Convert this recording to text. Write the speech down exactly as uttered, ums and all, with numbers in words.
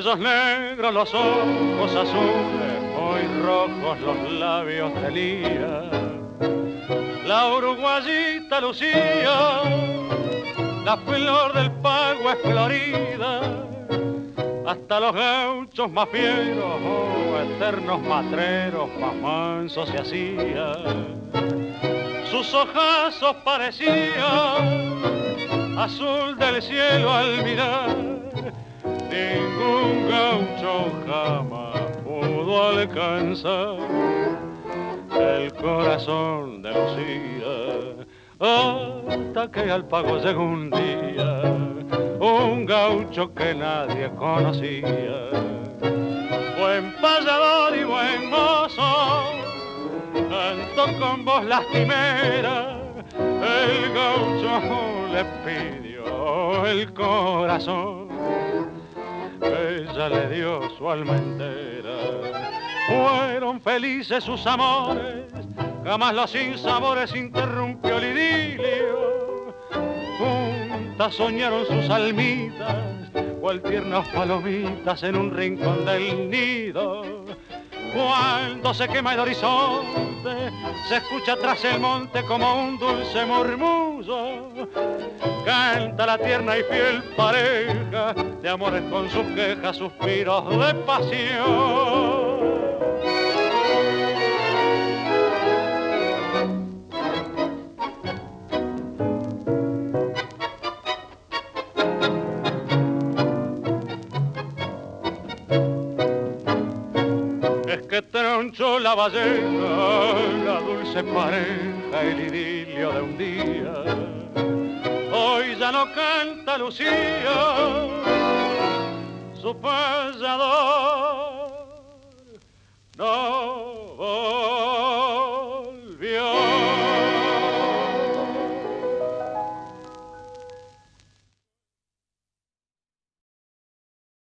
cabellos negros, los ojos azules, muy rojos los labios tenía. La uruguayita Lucía, la flor del pago es florida. Hasta los gauchos más fieros, oh, eternos matreros, más mansos se hacían. Sus ojazos parecían azul del cielo al mirar. Ningún gaucho jamás pudo alcanzar el corazón de Lucía, hasta que al pago llegó un día un gaucho que nadie conocía. Buen payador y buen mozo, cantó con voz lastimera. El gaucho le pidió el corazón, ella le dio su alma entera. Fueron felices sus amores, jamás los sinsabores interrumpió el idilio. Juntas soñaron sus almitas, cual tiernas palomitas en un rincón del nido. Cuando se quema el horizonte, se escucha tras el monte como un dulce murmullo. Canta la tierna y fiel pareja de amores con sus quejas, suspiros de pasión. Que tronchó la ballena, la dulce pareja, el idilio de un día. Hoy ya no canta Lucía, su payador no